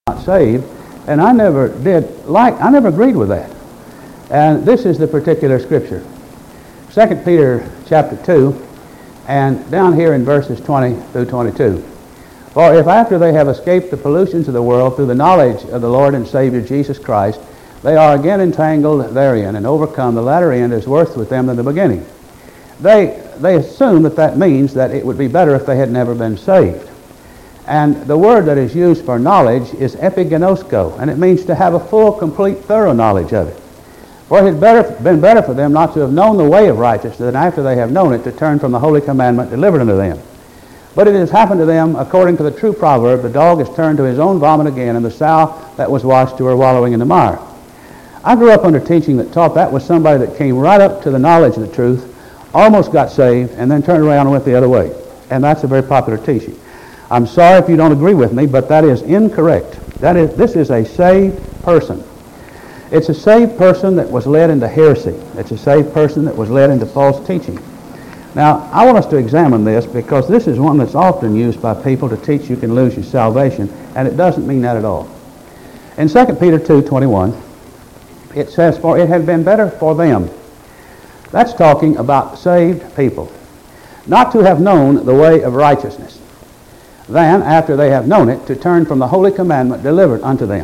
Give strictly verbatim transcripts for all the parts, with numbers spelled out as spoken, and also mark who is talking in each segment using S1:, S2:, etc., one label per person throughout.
S1: not saved, and I never did like, I never agreed with that. And this is the particular scripture. Second Peter chapter two, and down here in verses twenty through twenty-two. For if after they have escaped the pollutions of the world through the knowledge of the Lord and Savior Jesus Christ, they are again entangled therein and overcome, the latter end is worse with them than the beginning. They, they assume that that means that it would be better if they had never been saved. And the word that is used for knowledge is epigenosko, and it means to have a full, complete, thorough knowledge of it. For it had better, been better for them not to have known the way of righteousness than after they have known it to turn from the holy commandment delivered unto them. But it has happened to them according to the true proverb, the dog is turned to his own vomit again, and the sow that was washed to her wallowing in the mire. I grew up under teaching that taught that was somebody that came right up to the knowledge of the truth, almost got saved, and then turned around and went the other way. And that's a very popular teaching. I'm sorry if you don't agree with me, but that is incorrect. That is, this is a saved person. It's a saved person that was led into heresy. It's a saved person that was led into false teaching. Now, I want us to examine this because this is one that's often used by people to teach you can lose your salvation, and it doesn't mean that at all. In Second Peter two twenty-one, it says, for it had been better for them. That's talking about saved people. Not to have known the way of righteousness, than, after they have known it, to turn from the holy commandment delivered unto them.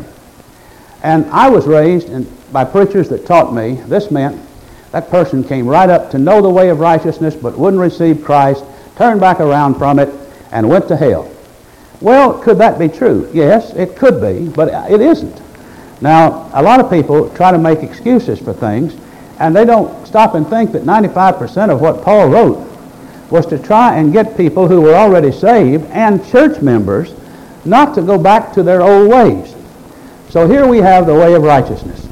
S1: And I was raised in, by preachers that taught me this meant that person came right up to know the way of righteousness but wouldn't receive Christ, turned back around from it, and went to hell. Well, could that be true? Yes, it could be, but it isn't. Now, a lot of people try to make excuses for things, and they don't stop and think that ninety-five percent of what Paul wrote was to try and get people who were already saved and church members not to go back to their old ways. So here we have the way of righteousness.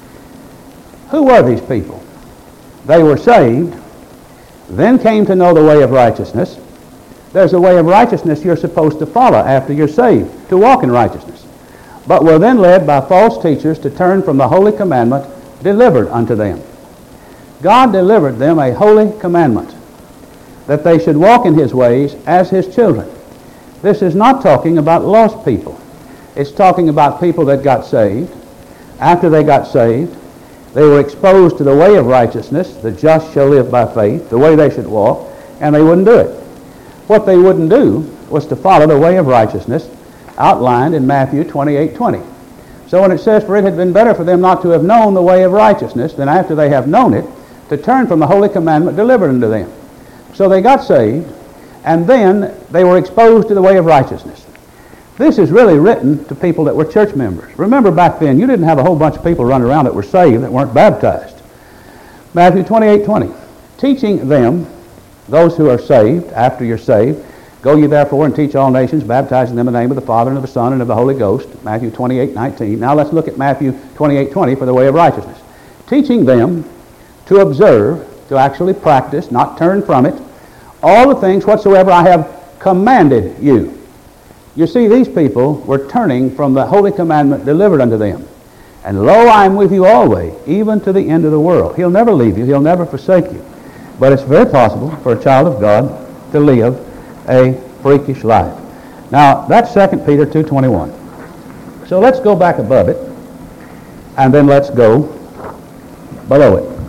S1: Who were these people? They were saved, then came to know the way of righteousness. There's a way of righteousness you're supposed to follow after you're saved, to walk in righteousness. But were then led by false teachers to turn from the holy commandment delivered unto them. God delivered them a holy commandment, that they should walk in his ways as his children. This is not talking about lost people. It's talking about people that got saved. After they got saved, they were exposed to the way of righteousness, the just shall live by faith, the way they should walk, and they wouldn't do it. What they wouldn't do was to follow the way of righteousness outlined in Matthew twenty-eight twenty. So when it says, for it had been better for them not to have known the way of righteousness than after they have known it, to turn from the holy commandment delivered unto them. So they got saved, and then they were exposed to the way of righteousness. This is really written to people that were church members. Remember back then, you didn't have a whole bunch of people running around that were saved that weren't baptized. Matthew twenty-eight twenty, teaching them, those who are saved, after you're saved, go ye therefore and teach all nations, baptizing them in the name of the Father and of the Son and of the Holy Ghost. Matthew twenty-eight nineteen. Now let's look at Matthew twenty-eight twenty for the way of righteousness. Teaching them to observe, to actually practice, not turn from it, all the things whatsoever I have commanded you. You see, these people were turning from the holy commandment delivered unto them. And lo, I am with you always, even to the end of the world. He'll never leave you. He'll never forsake you. But it's very possible for a child of God to live a freakish life. Now, that's Second Peter two twenty-one. So let's go back above it, and then let's go below it.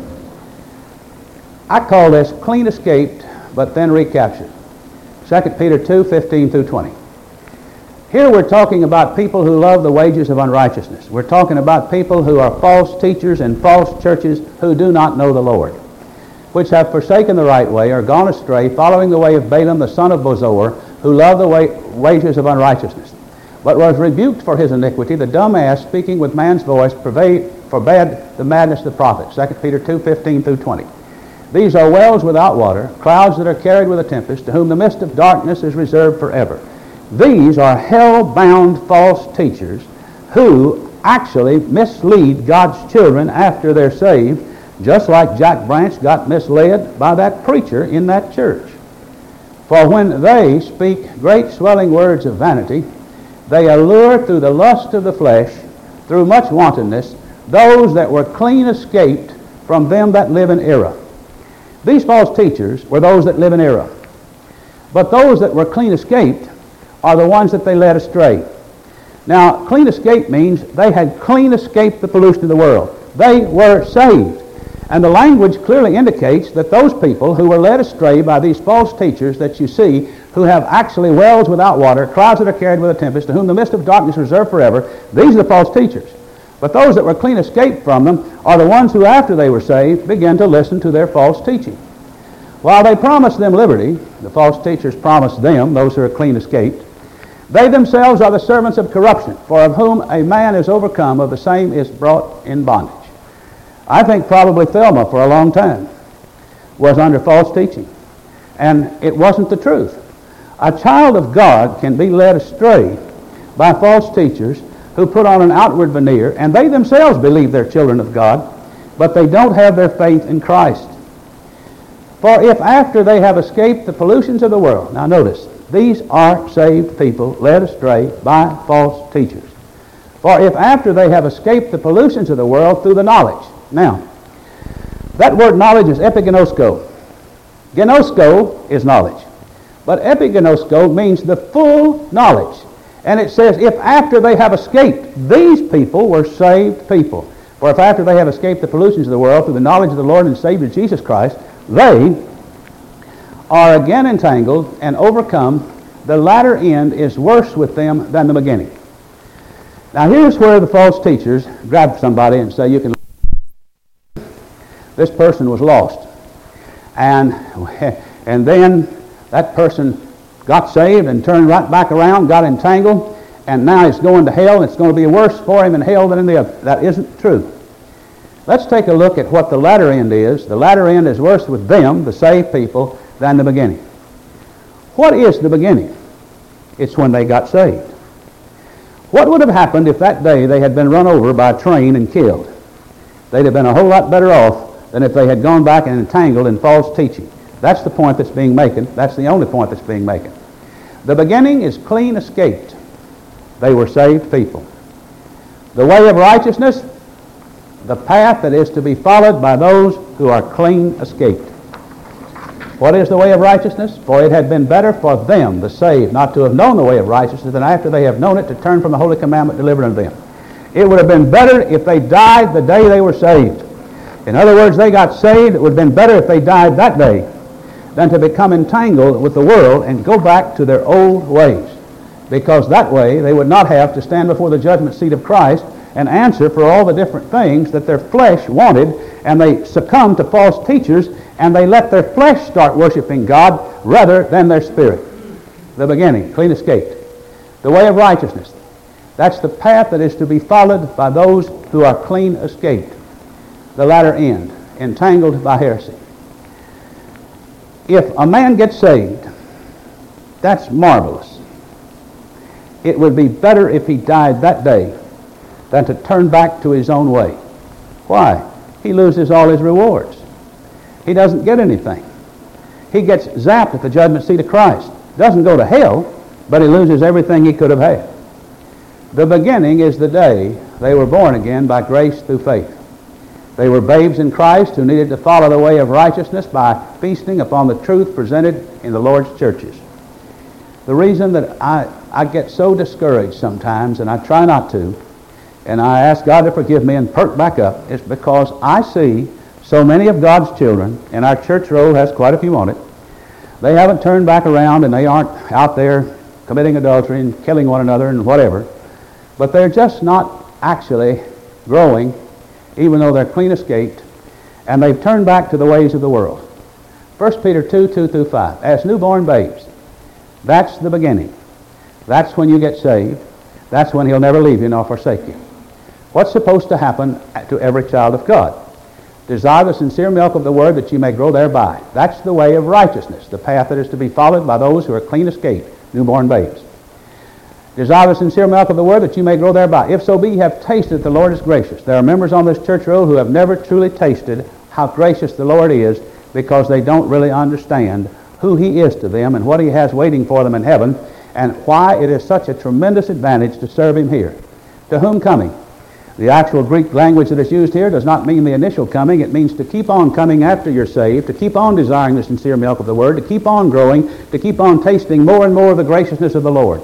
S1: I call this clean escaped, but then recaptured. Second Peter two fifteen through twenty. Here we're talking about people who love the wages of unrighteousness. We're talking about people who are false teachers and false churches who do not know the Lord, which have forsaken the right way, are gone astray, following the way of Balaam the son of Bosor, who loved the wa- wages of unrighteousness, but was rebuked for his iniquity. The dumb ass, speaking with man's voice, forbade, forbade the madness of the prophet. Second Peter two fifteen through twenty. These are wells without water, clouds that are carried with a tempest, to whom the mist of darkness is reserved forever. These are hell-bound false teachers who actually mislead God's children after they're saved, just like Jack Branch got misled by that preacher in that church. For when they speak great swelling words of vanity, they allure through the lust of the flesh, through much wantonness, those that were clean escaped from them that live in error. These false teachers were those that live in error. But those that were clean escaped are the ones that they led astray. Now, clean escape means they had clean escaped the pollution of the world. They were saved. And the language clearly indicates that those people who were led astray by these false teachers that you see, who have actually wells without water, clouds that are carried with a tempest, to whom the mist of darkness is reserved forever, these are the false teachers. But those that were clean escaped from them are the ones who, after they were saved, began to listen to their false teaching. While they promised them liberty, the false teachers promised them, those who are clean escaped, they themselves are the servants of corruption, for of whom a man is overcome, of the same is brought in bondage. I think probably Thelma, for a long time, was under false teaching, and it wasn't the truth. A child of God can be led astray by false teachers who put on an outward veneer, and they themselves believe they're children of God, but they don't have their faith in Christ. For if after they have escaped the pollutions of the world, now notice, these are saved people led astray by false teachers. For if after they have escaped the pollutions of the world through the knowledge. Now, that word knowledge is epigenosko. Gnosko is knowledge. But epigenosko means the full knowledge. And it says, if after they have escaped, these people were saved people. For if after they have escaped the pollutions of the world through the knowledge of the Lord and Savior Jesus Christ, they are again entangled and overcome, the latter end is worse with them than the beginning. Now here's where the false teachers grab somebody and say, you can. This person was lost. And, and then that person got saved and turned right back around, got entangled, and now he's going to hell, and it's going to be worse for him in hell than in the other. That isn't true. Let's take a look at what the latter end is. The latter end is worse with them, the saved people, than the beginning. What is the beginning? It's when they got saved. What would have happened if that day they had been run over by a train and killed? They'd have been a whole lot better off than if they had gone back and entangled in false teaching. That's the point that's being made. That's the only point that's being made. The beginning is clean escaped. They were saved people. The way of righteousness, the path that is to be followed by those who are clean escaped. What is the way of righteousness? For it had been better for them, the saved, not to have known the way of righteousness than after they have known it to turn from the holy commandment delivered unto them. It would have been better if they died the day they were saved. In other words, they got saved. It would have been better if they died that day than to become entangled with the world and go back to their old ways. Because that way they would not have to stand before the judgment seat of Christ and answer for all the different things that their flesh wanted, and they succumbed to false teachers, and they let their flesh start worshiping God rather than their spirit. The beginning, clean escaped. The way of righteousness. That's the path that is to be followed by those who are clean escaped. The latter end, entangled by heresy. If a man gets saved, that's marvelous. It would be better if he died that day than to turn back to his own way. Why? He loses all his rewards. He doesn't get anything. He gets zapped at the judgment seat of Christ. Doesn't go to hell, but he loses everything he could have had. The beginning is the day they were born again by grace through faith. They were babes in Christ who needed to follow the way of righteousness by feasting upon the truth presented in the Lord's churches. The reason that I, I get so discouraged sometimes, and I try not to, and I ask God to forgive me and perk back up, is because I see so many of God's children, and our church roll has quite a few on it, they haven't turned back around and they aren't out there committing adultery and killing one another and whatever, but they're just not actually growing, even though they're clean escaped, and they've turned back to the ways of the world. First Peter two, two through five. As newborn babes, that's the beginning. That's when you get saved. That's when he'll never leave you nor forsake you. What's supposed to happen to every child of God? Desire the sincere milk of the word that you may grow thereby. That's the way of righteousness, the path that is to be followed by those who are clean escaped, newborn babes. Desire the sincere milk of the word that you may grow thereby. If so be you have tasted that the Lord is gracious. There are members on this church roll who have never truly tasted how gracious the Lord is because they don't really understand who he is to them and what he has waiting for them in heaven and why it is such a tremendous advantage to serve him here. To whom coming? The actual Greek language that is used here does not mean the initial coming. It means to keep on coming after you're saved, to keep on desiring the sincere milk of the word, to keep on growing, to keep on tasting more and more of the graciousness of the Lord.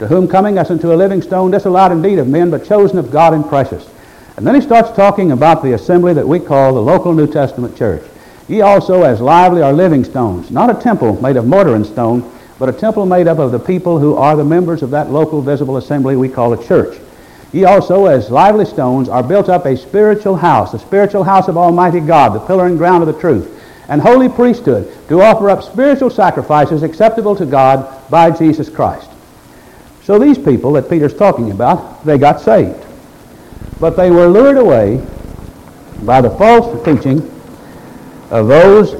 S1: to whom coming as unto a living stone, disallowed indeed of men, but chosen of God and precious. And then he starts talking about the assembly that we call the local New Testament church. Ye also as lively are living stones, not a temple made of mortar and stone, but a temple made up of the people who are the members of that local visible assembly we call a church. Ye also as lively stones are built up a spiritual house, the spiritual house of Almighty God, the pillar and ground of the truth, and holy priesthood, to offer up spiritual sacrifices acceptable to God by Jesus Christ. So these people that Peter's talking about, they got saved. But they were lured away by the false teaching of those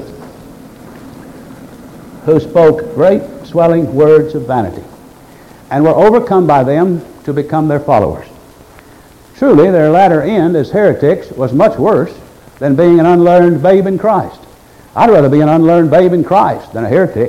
S1: who spoke great swelling words of vanity, and were overcome by them to become their followers. Truly, their latter end as heretics was much worse than being an unlearned babe in Christ. I'd rather be an unlearned babe in Christ than a heretic.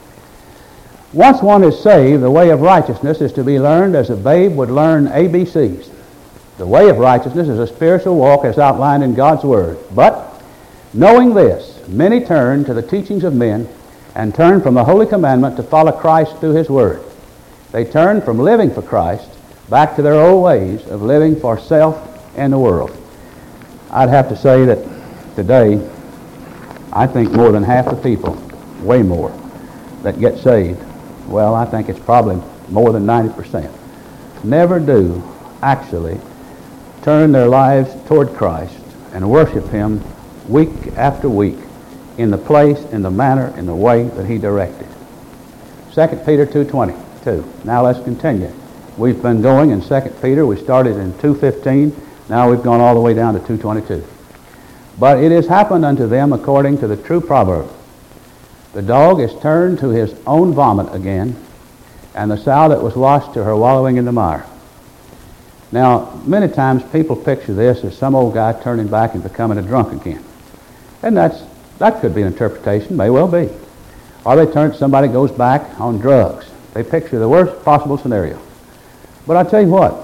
S1: Once one is saved, the way of righteousness is to be learned as a babe would learn A B Cs. The way of righteousness is a spiritual walk as outlined in God's Word. But, knowing this, many turn to the teachings of men and turn from the holy commandment to follow Christ through His Word. They turn from living for Christ back to their old ways of living for self and the world. I'd have to say that today, I think more than half the people, way more, that get saved, well, I think it's probably more than ninety percent, never do actually turn their lives toward Christ and worship Him week after week in the place, in the manner, in the way that He directed. Second Peter two twenty-two. Now let's continue. We've been going in Second Peter. We started in two fifteen. Now we've gone all the way down to two twenty-two. But it has happened unto them according to the true proverb. The dog is turned to his own vomit again, and the sow that was washed to her wallowing in the mire. Now, many times people picture this as some old guy turning back and becoming a drunk again. And that's that could be an interpretation, may well be. Or they turn, somebody goes back on drugs. They picture the worst possible scenario. But I tell you what,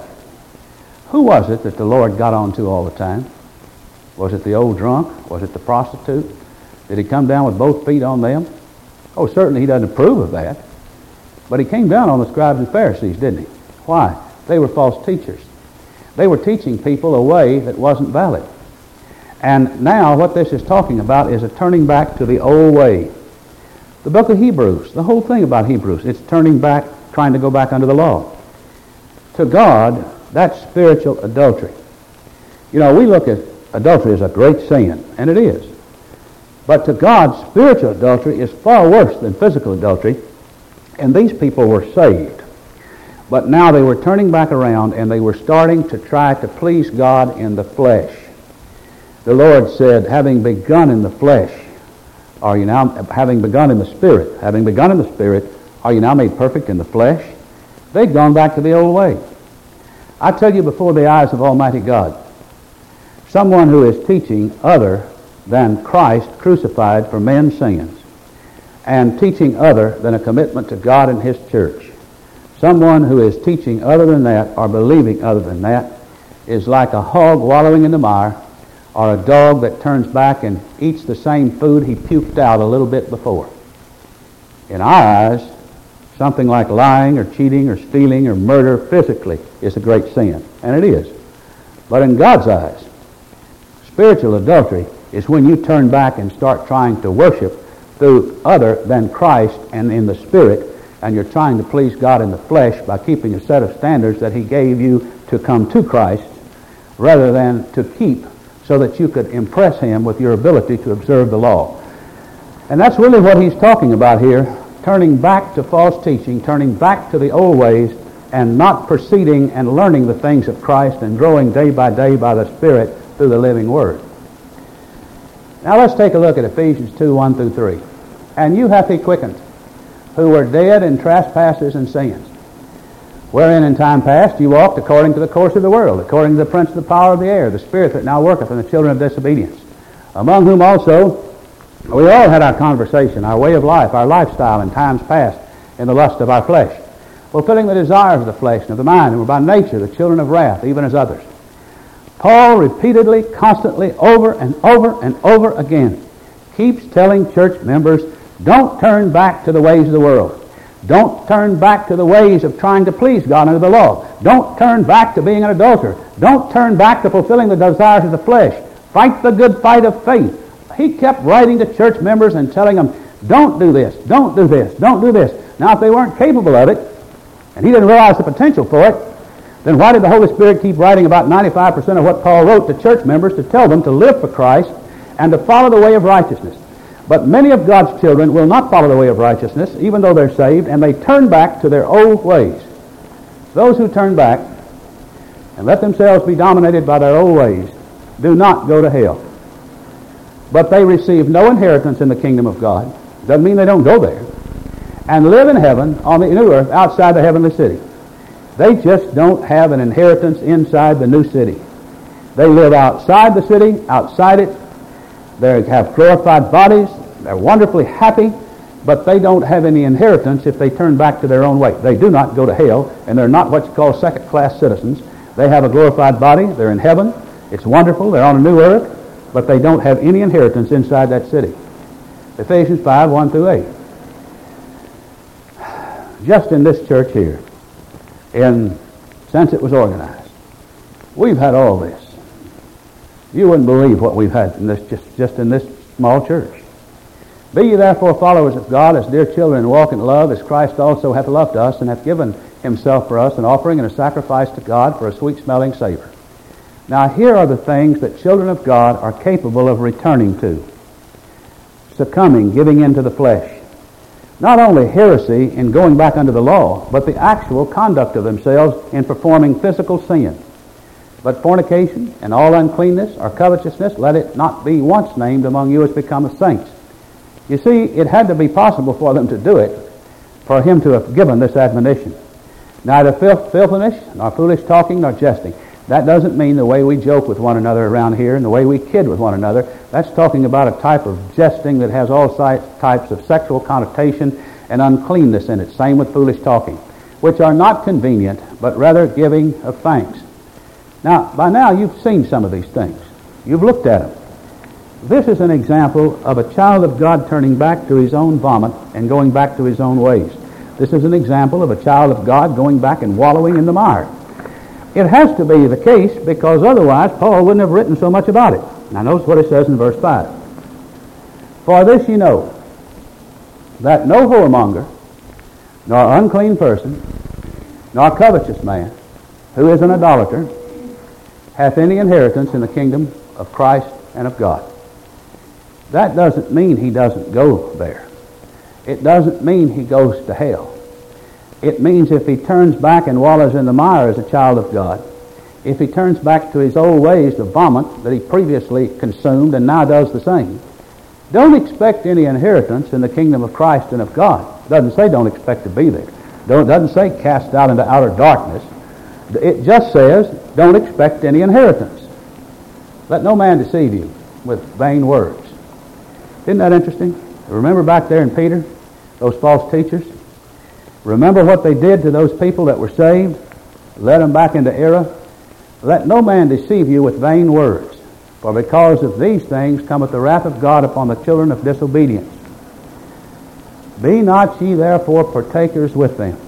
S1: who was it that the Lord got on to all the time? Was it the old drunk? Was it the prostitute? Did He come down with both feet on them? Oh, certainly He doesn't approve of that. But He came down on the scribes and Pharisees, didn't He? Why? They were false teachers. They were teaching people a way that wasn't valid. And now what this is talking about is a turning back to the old way. The book of Hebrews, the whole thing about Hebrews, it's turning back, trying to go back under the law. To God, that's spiritual adultery. You know, we look at adultery as a great sin, and it is. But to God, spiritual adultery is far worse than physical adultery, and these people were saved. But now they were turning back around, and they were starting to try to please God in the flesh. The Lord said, having begun in the flesh, are you now, having begun in the Spirit, having begun in the Spirit, are you now made perfect in the flesh? They'd gone back to the old way. I tell you, before the eyes of Almighty God, someone who is teaching other than Christ crucified for men's sins, and teaching other than a commitment to God and His church, someone who is teaching other than that or believing other than that is like a hog wallowing in the mire, or a dog that turns back and eats the same food he puked out a little bit before. In our eyes, something like lying or cheating or stealing or murder physically is a great sin, and it is. But in God's eyes, spiritual adultery is when you turn back and start trying to worship through other than Christ and in the Spirit, and you're trying to please God in the flesh by keeping a set of standards that He gave you to come to Christ, rather than to keep so that you could impress Him with your ability to observe the law. And that's really what he's talking about here, turning back to false teaching, turning back to the old ways, and not proceeding and learning the things of Christ and growing day by day by the Spirit through the living Word. Now let's take a look at Ephesians two, one through three. And you hath He quickened, who were dead in trespasses and sins, wherein in time past you walked according to the course of the world, according to the prince of the power of the air, the spirit that now worketh in the children of disobedience, among whom also we all had our conversation, our way of life, our lifestyle in times past, in the lust of our flesh, fulfilling the desires of the flesh and of the mind, and were by nature the children of wrath, even as others. Paul repeatedly, constantly, over and over and over again keeps telling church members, don't turn back to the ways of the world. Don't turn back to the ways of trying to please God under the law. Don't turn back to being an adulterer. Don't turn back to fulfilling the desires of the flesh. Fight the good fight of faith. He kept writing to church members and telling them, don't do this, don't do this, don't do this. Now, if they weren't capable of it, and he didn't realize the potential for it, then why did the Holy Spirit keep writing about ninety-five percent of what Paul wrote to church members to tell them to live for Christ and to follow the way of righteousness? But many of God's children will not follow the way of righteousness, even though they're saved, and they turn back to their old ways. Those who turn back and let themselves be dominated by their old ways do not go to hell. But they receive no inheritance in the kingdom of God. Doesn't mean they don't go there. And live in heaven on the new earth outside the heavenly city. They just don't have an inheritance inside the new city. They live outside the city, outside it. They have glorified bodies. They're wonderfully happy, but they don't have any inheritance if they turn back to their own way. They do not go to hell, and they're not what you call second-class citizens. They have a glorified body. They're in heaven. It's wonderful. They're on a new earth, but they don't have any inheritance inside that city. Ephesians five, one through eight. Just in this church here, in since it was organized, we've had all this. You wouldn't believe what we've had in this just, just in this small church. Be ye therefore followers of God as dear children, and walk in love as Christ also hath loved us, and hath given himself for us, an offering and a sacrifice to God for a sweet-smelling savor. Now here are the things that children of God are capable of returning to. Succumbing, giving in to the flesh. Not only heresy in going back under the law, but the actual conduct of themselves in performing physical sin. But fornication and all uncleanness or covetousness, let it not be once named among you as becometh saints. You see, it had to be possible for them to do it, for him to have given this admonition. Neither filth, filthiness, nor foolish talking, nor jesting. That doesn't mean the way we joke with one another around here and the way we kid with one another. That's talking about a type of jesting that has all types of sexual connotation and uncleanness in it. Same with foolish talking, which are not convenient, but rather giving of thanks. Now, by now you've seen some of these things. You've looked at them. This is an example of a child of God turning back to his own vomit and going back to his own ways. This is an example of a child of God going back and wallowing in the mire. It has to be the case, because otherwise Paul wouldn't have written so much about it. Now notice what it says in verse five. For this ye know, that no whoremonger, nor unclean person, nor covetous man, who is an idolater, hath any inheritance in the kingdom of Christ and of God. That doesn't mean he doesn't go there. It doesn't mean he goes to hell. It means if he turns back and wallows in the mire as a child of God, if he turns back to his old ways, the vomit that he previously consumed and now does the same, don't expect any inheritance in the kingdom of Christ and of God. Doesn't say don't expect to be there. Don't, doesn't say cast out into outer darkness. It just says don't expect any inheritance. Let no man deceive you with vain words. Isn't that interesting? Remember back there in Peter, those false teachers? Remember what they did to those people that were saved? Led them back into error. Let no man deceive you with vain words, for because of these things cometh the wrath of God upon the children of disobedience. Be not ye therefore partakers with them.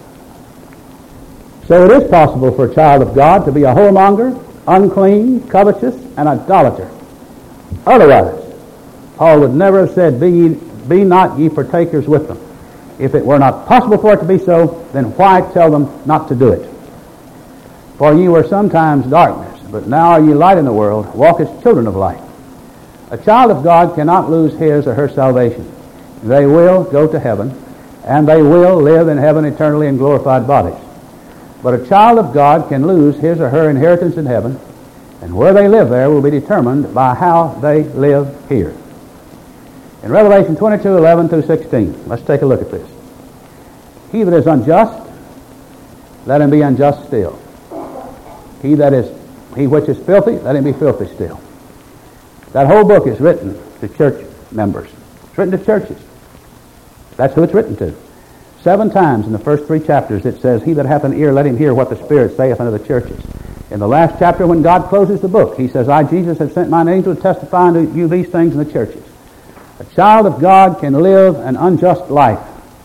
S1: So it is possible for a child of God to be a whoremonger, unclean, covetous, and idolater. Otherwise, Paul would never have said, be, ye, be not ye partakers with them. If it were not possible for it to be so, then why tell them not to do it? For ye were sometimes darkness, but now are ye light in the world. Walk as children of light. A child of God cannot lose his or her salvation. They will go to heaven, and they will live in heaven eternally in glorified bodies. But a child of God can lose his or her inheritance in heaven, and where they live there will be determined by how they live here. In Revelation twenty-two, eleven through sixteen, let's take a look at this. He that is unjust, let him be unjust still. He that is, he which is filthy, let him be filthy still. That whole book is written to church members. It's written to churches. That's who it's written to. Seven times in the first three chapters it says, he that hath an ear, let him hear what the Spirit saith unto the churches. In the last chapter, when God closes the book, he says, I, Jesus, have sent mine angel to testify unto you these things in the churches. A child of God can live an unjust life.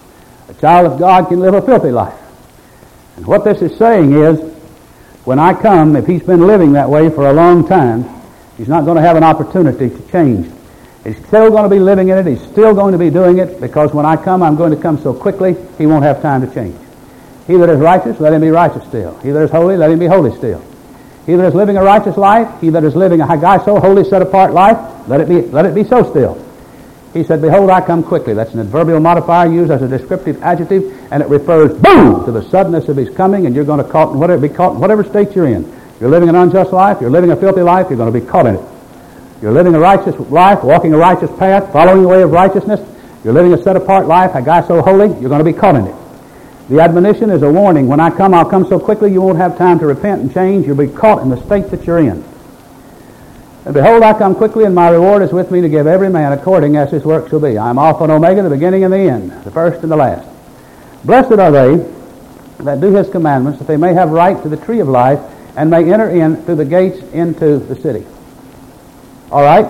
S1: A child of God can live a filthy life. And what this is saying is, when I come, if he's been living that way for a long time, he's not going to have an opportunity to change. He's still going to be living in it. He's still going to be doing it, because when I come, I'm going to come so quickly, he won't have time to change. He that is righteous, let him be righteous still. He that is holy, let him be holy still. He that is living a righteous life, he that is living a hagasso, holy, set-apart life, let it be, let it be so still. He said, behold, I come quickly. That's an adverbial modifier used as a descriptive adjective, and it refers, boom, to the suddenness of his coming, and you're going to caught in whatever, be caught in whatever state you're in. You're living an unjust life, you're living a filthy life, you're going to be caught in it. You're living a righteous life, walking a righteous path, following the way of righteousness. You're living a set-apart life, hagasso, holy, you're going to be caught in it. The admonition is a warning. When I come, I'll come so quickly you won't have time to repent and change. You'll be caught in the state that you're in. And behold, I come quickly, and my reward is with me to give every man according as his work shall be. I am Alpha and Omega, the beginning and the end, the first and the last. Blessed are they that do his commandments, that they may have right to the tree of life, and may enter in through the gates into the city. All right?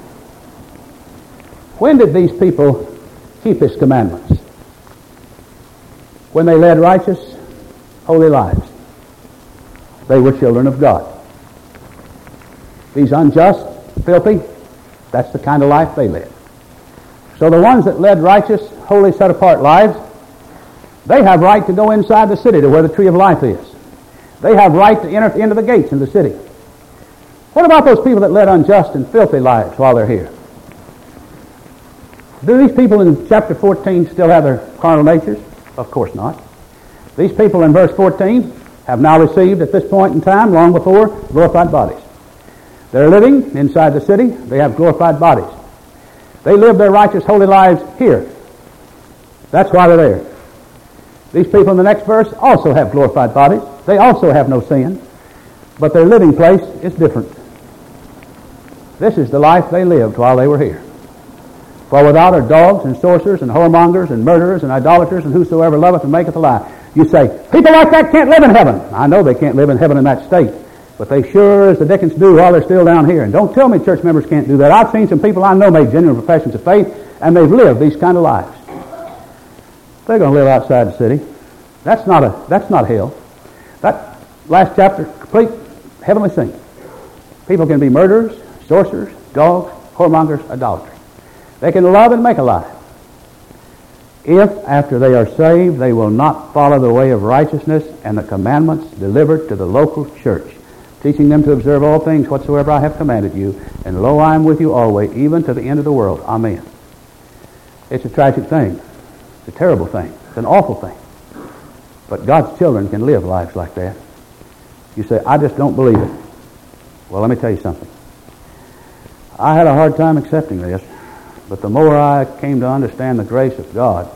S1: When did these people keep his commandments? When they led righteous, holy lives. They were children of God. These unjust, filthy, that's the kind of life they led. So the ones that led righteous, holy, set-apart lives, they have right to go inside the city to where the tree of life is. They have right to enter into the gates in the city. What about those people that led unjust and filthy lives while they're here? Do these people in chapter fourteen still have their carnal natures? Of course not. These people in verse fourteen have now received at this point in time, long before, glorified bodies. They're living inside the city. They have glorified bodies. They live their righteous, holy lives here. That's why they're there. These people in the next verse also have glorified bodies. They also have no sin. But their living place is different. This is the life they lived while they were here. For without are dogs and sorcerers and whoremongers and murderers and idolaters and whosoever loveth and maketh a lie. You say, people like that can't live in heaven. I know they can't live in heaven in that state. But they sure as the dickens do while they're still down here. And don't tell me church members can't do that. I've seen some people I know make genuine professions of faith, and they've lived these kind of lives. They're going to live outside the city. That's not a that's not hell. That last chapter, complete heavenly scene. People can be murderers, sorcerers, dogs, whoremongers, idolaters. They can love and make a lie. If, after they are saved, they will not follow the way of righteousness and the commandments delivered to the local church, teaching them to observe all things whatsoever I have commanded you, and lo, I am with you always, even to the end of the world. Amen. It's a tragic thing. It's a terrible thing. It's an awful thing. But God's children can live lives like that. You say, I just don't believe it. Well, let me tell you something. I had a hard time accepting this, but the more I came to understand the grace of God,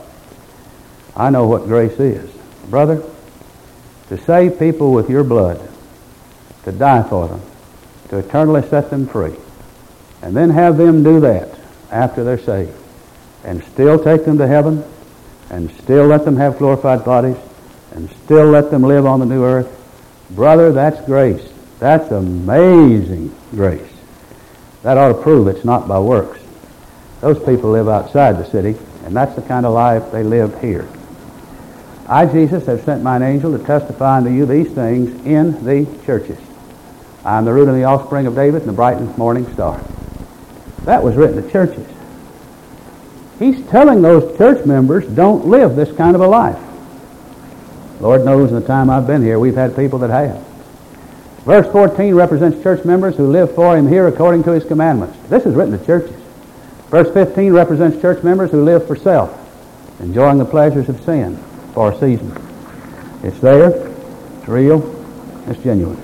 S1: I know what grace is. Brother, to save people with your blood, to die for them, to eternally set them free, and then have them do that after they're saved, and still take them to heaven, and still let them have glorified bodies, and still let them live on the new earth. Brother, that's grace. That's amazing grace. That ought to prove it's not by works. Those people live outside the city, and that's the kind of life they lived here. I, Jesus, have sent mine angel to testify unto you these things in the churches. I am the root and the offspring of David and the bright morning star. That was written to churches. He's telling those church members, don't live this kind of a life. Lord knows in the time I've been here, we've had people that have. Verse fourteen represents church members who live for him here according to his commandments. This is written to churches. Verse fifteen represents church members who live for self, enjoying the pleasures of sin for a season. It's there, it's real, it's genuine.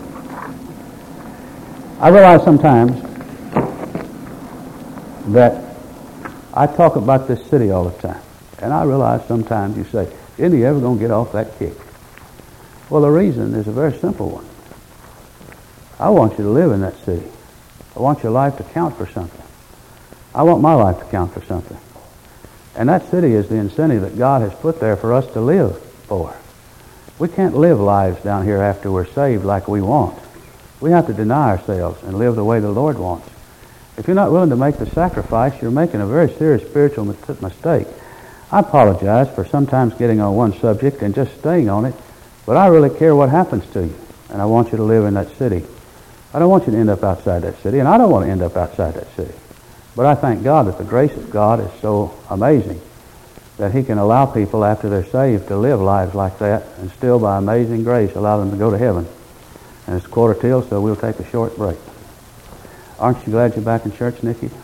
S1: I realize sometimes that I talk about this city all the time, and I realize sometimes you say, isn't he ever going to get off that kick? Well, the reason is a very simple one. I want you to live in that city. I want your life to count for something. I want my life to count for something. And that city is the incentive that God has put there for us to live for. We can't live lives down here after we're saved like we want. We have to deny ourselves and live the way the Lord wants. If you're not willing to make the sacrifice, you're making a very serious spiritual mistake. I apologize for sometimes getting on one subject and just staying on it, but I really care what happens to you, and I want you to live in that city. I don't want you to end up outside that city, and I don't want to end up outside that city. But I thank God that the grace of God is so amazing that He can allow people after they're saved to live lives like that and still by amazing grace allow them to go to heaven. And it's quarter till, so we'll take a short break. Aren't you glad you're back in church, Nikki?